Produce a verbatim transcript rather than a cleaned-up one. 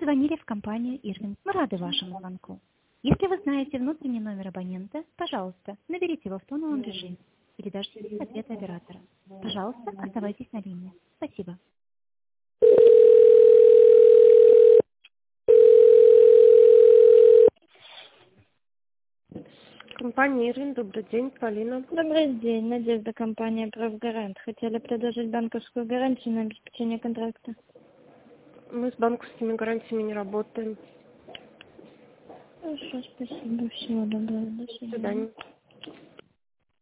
позвонили в компанию Ирвинг. Мы рады вашему звонку. Если вы знаете внутренний номер абонента, пожалуйста, наберите его в тоновом режиме или дождитесь ответа оператора. Пожалуйста, оставайтесь на линии. Спасибо. Компания Ирвин, добрый день, Полина. Добрый день, Надежда, компания «Правгарант». Хотели предложить банковскую гарантию на обеспечение контракта. Мы с банковскими гарантиями не работаем. Хорошо, спасибо. Всего доброго. До До свидания. свидания.